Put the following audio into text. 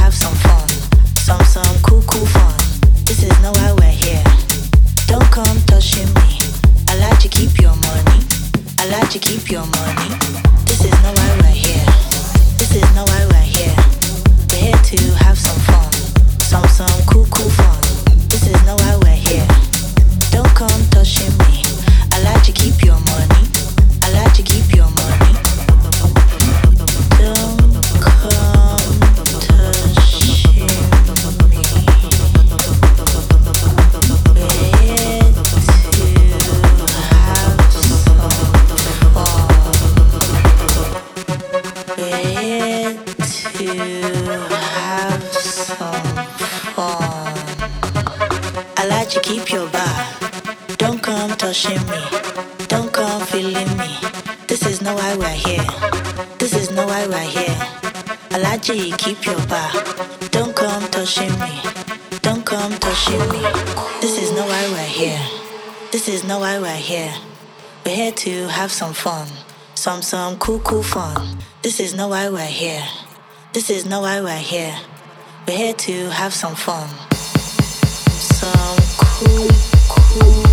have some fun. Some cool fun. This is not why we're here. Don't come touching me. I like to keep your money. I like to keep your money. This is not why we're here. This is not why we're here. We're here to have some fun. Some cool fun. This is not why we're here. Don't come touching me. I like to keep your money. I like to keep your money. Don't come touching me. I like to keep your vibe. Don't come touching me. Don't come feeling me. This is not why we're here. This is not why we're here. I like to keep your vibe. Don't come touching me. Don't come touching me. This is not why we're here. This is not why we're here. We're here to have some fun. Some cool fun. This is not why we're here. This is not why we're here. We're here to have some fun. Some cool